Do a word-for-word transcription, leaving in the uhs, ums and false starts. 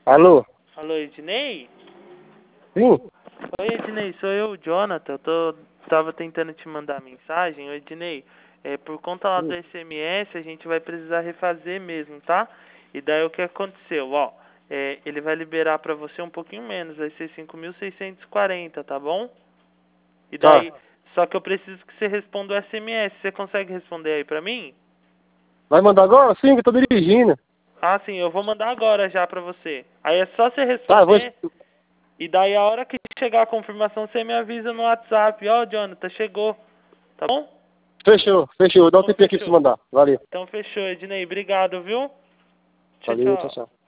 Alô? Alô, Ednei? Sim? Oi, Ednei, sou eu, o Jonathan. Eu tô, tava tentando te mandar mensagem. Oi, Ednei, é, por conta lá do Sim. S M S, a gente vai precisar refazer mesmo, tá? E daí o que aconteceu? Ó, é, ele vai liberar pra você um pouquinho menos, vai ser cinco mil seiscentos e quarenta, tá bom? E Tá. daí, só que eu preciso que você responda o S M S. Você consegue responder aí pra mim? Vai mandar agora? Sim, que eu tô dirigindo. Ah, sim, eu vou mandar agora já pra você. Aí é só você Tá, eu vou... responder. E daí a hora que chegar a confirmação, você me avisa no WhatsApp. Ó, Jonathan, chegou. Tá bom? Fechou, fechou. Dá um Então tempinho aqui pra você fechou. mandar. Valeu. Então fechou, Ednei. Obrigado, viu? Tchau, Valeu, tchau, tchau. tchau.